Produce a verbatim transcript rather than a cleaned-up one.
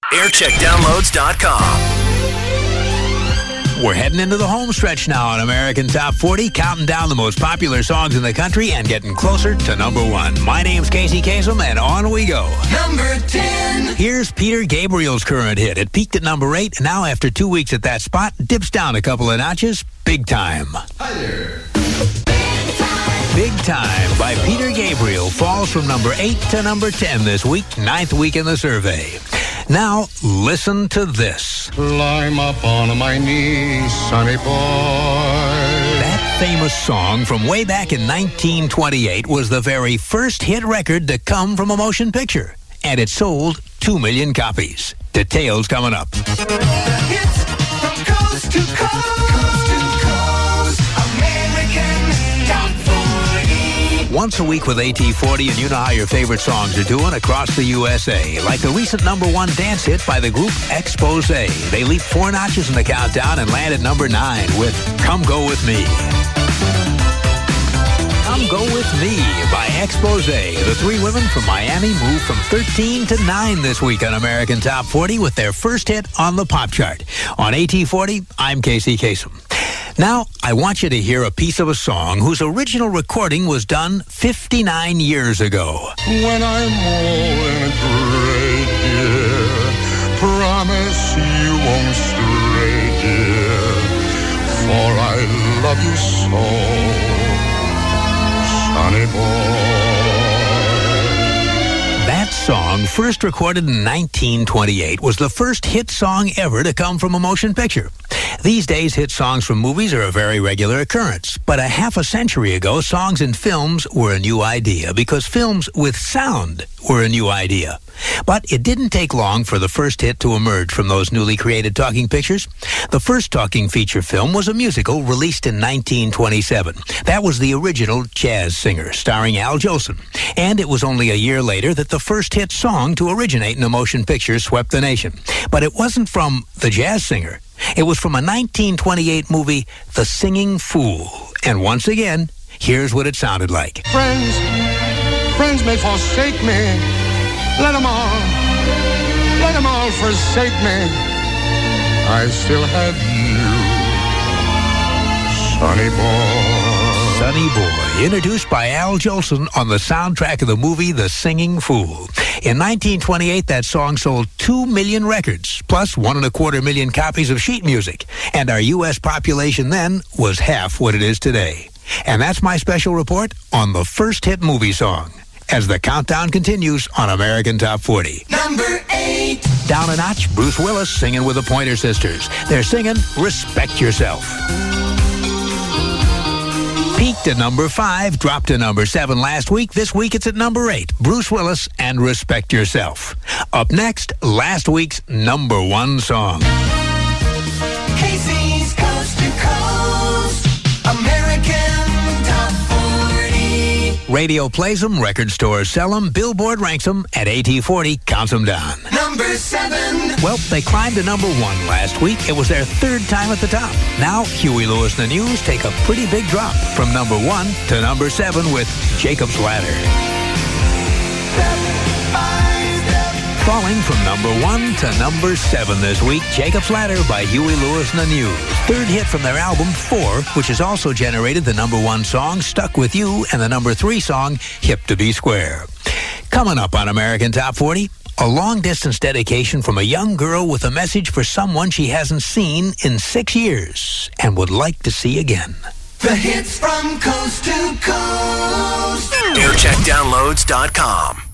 aircheck downloads dot com. We're heading into the home stretch now on American Top forty, counting down the most popular songs in the country and getting closer to number one. My name's Casey Kasem, and on we go. Number ten. Here's Peter Gabriel's current hit. It peaked at number eight, and now after two weeks at that spot, dips down a couple of notches. Big Time. Hi there. Big Time by Peter Gabriel falls from number eight to number ten this week, ninth week in the survey. Now, listen to this. Climb up on my knees, sonny boy. That famous song from way back in nineteen twenty-eight was the very first hit record to come from a motion picture. And it sold two million copies. Details coming up. Hits from coast to coast, to coast, American Top forty. Once a week with A T forty, and you know how your favorite songs are doing across the U S A. Like the recent number one dance hit by the group Expose. They leaped four notches in the countdown and land at number nine with Come Go With Me. Come Go With Me by Expose. The three women from Miami moved from thirteen to nine this week on American Top forty with their first hit on the pop chart. On A T forty, I'm Casey Kasem. Now, I want you to hear a piece of a song whose original recording was done fifty-nine years ago. When I'm old and gray, dear, promise you won't stray, dear, for I love you so, sonny boy. That song, first recorded in nineteen twenty-eight, was the first hit song ever to come from a motion picture. These days, hit songs from movies are a very regular occurrence. But a half a century ago, songs in films were a new idea because films with sound were a new idea. But it didn't take long for the first hit to emerge from those newly created talking pictures. The first talking feature film was a musical released in nineteen twenty-seven. That was the original Jazz Singer, starring Al Jolson. And it was only a year later that the first hit song to originate in a motion picture swept the nation. But it wasn't from The Jazz Singer. It was from a nineteen twenty-eight movie, The Singing Fool. And once again, here's what it sounded like. Friends, friends may forsake me. Let them all, let them all forsake me. I still have you, sonny boy. Sonny Boy, introduced by Al Jolson on the soundtrack of the movie The Singing Fool. In nineteen twenty-eight, that song sold two million records, plus one and a quarter million copies of sheet music. And our U S population then was half what it is today. And that's my special report on the first hit movie song, as the countdown continues on American Top forty. Number eight. Down a notch, Bruce Willis singing with the Pointer Sisters. They're singing Respect Yourself. Peaked at number five, dropped to number seven last week. This week it's at number eight. Bruce Willis and Respect Yourself. Up next, last week's number one song. Casey's Coast to Coast, American Top forty. Radio plays them, record stores sell them, Billboard ranks them, and A T forty counts them down. Number seven. Well, they climbed to number one last week. It was their third time at the top. Now, Huey Lewis and the News take a pretty big drop from number one to number seven with Jacob's Ladder. Falling from number one to number seven this week, Jacob's Ladder by Huey Lewis and the News. Third hit from their album, Four, which has also generated the number one song, Stuck With You, and the number three song, Hip to Be Square. Coming up on American Top forty, a long-distance dedication from a young girl with a message for someone she hasn't seen in six years and would like to see again. The hits from coast to coast. aircheck downloads dot com.